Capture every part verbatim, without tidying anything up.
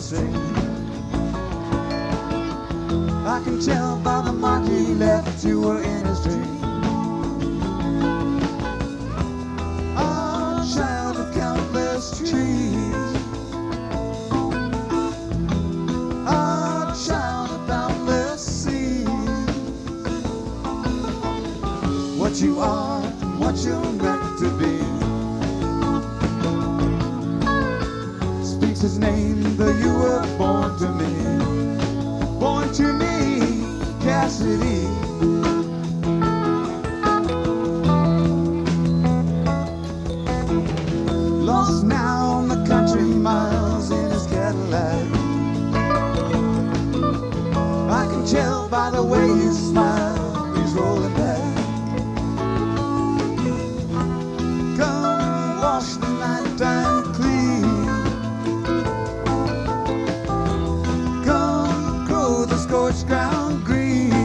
the string. I can tell by the mark he left you were in his dream. A child of countless trees, a child of boundless seas. What you are and what you're meant to be speaks his name, though you were born to me, born to me, Cassidy. Lost now on the country miles in his Cadillac. I can tell by the way you smile, he's rolling back. Come wash the night time clean. Come grow the scorched ground green.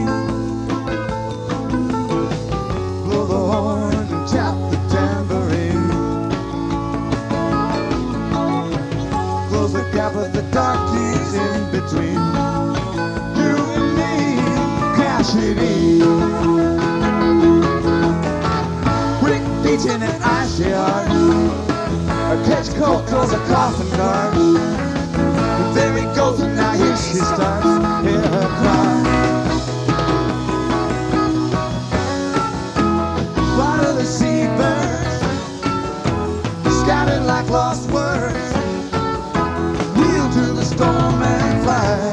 Blow the horn and tap the tambourine. Close the gap of the dark keys in between you and me, Cassidy. Brick beating an ice yard, a catch cold close a coffin guard. But there he goes and now here she starts, hear her cry. Fly to the seabirds, scattered like lost words. Wheel to the storm and fly.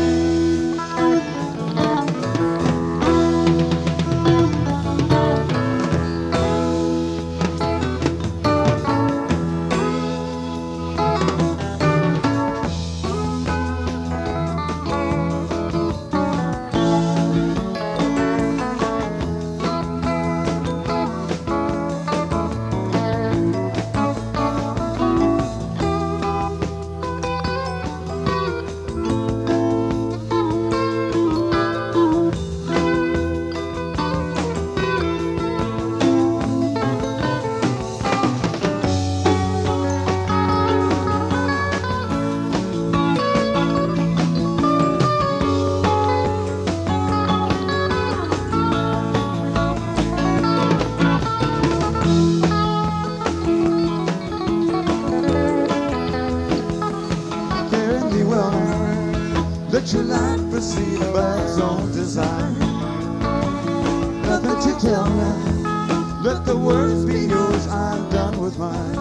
Let your life proceed by its own design. Nothing to tell now. Let the words be yours. I'm done with mine.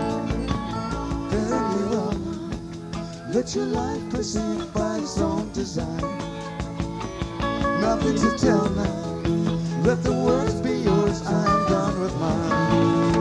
Very well. Let your life proceed by its own design. Nothing to tell now. Let the words be yours. I'm done with mine.